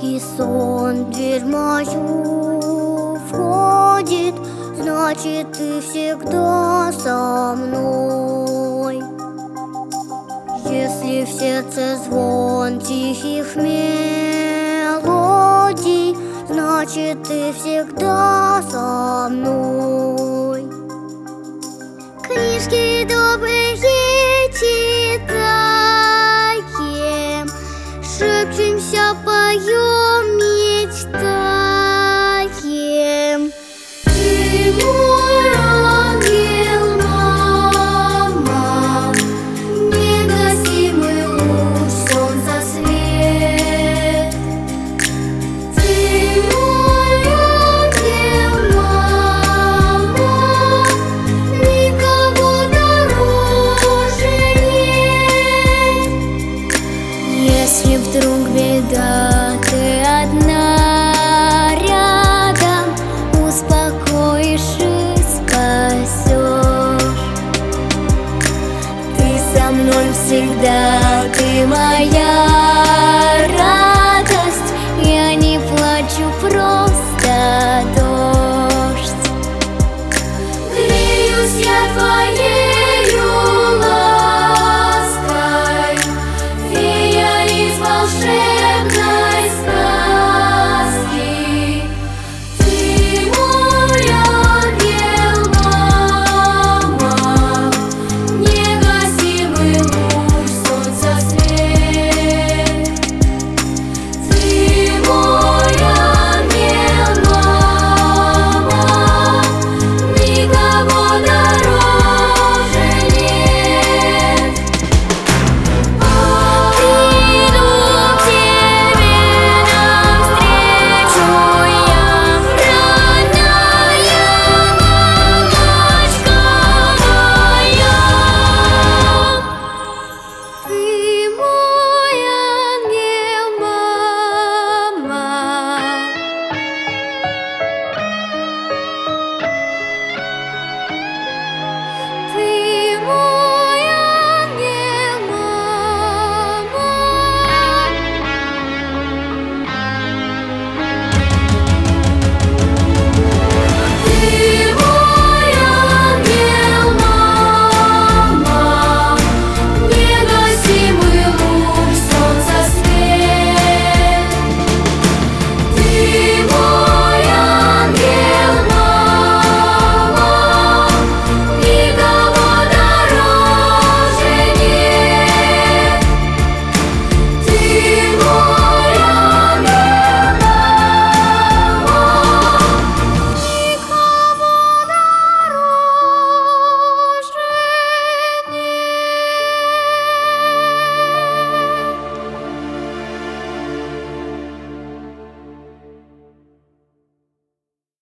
И сон в дверь мою входит, значит, ты всегда со мной. Если в сердце звон тихих мелодий, значит, ты всегда со мной. Книжки добрые читаем, шепчемся, поем, мечтаем. Ты мой ангел, мама, негасимый луч, солнца свет. Ты мой ангел, мама, никого дороже нет. Если вдруг беда, ты одна рядом, успокоишь и спасешь. Ты со мной всегда, ты моя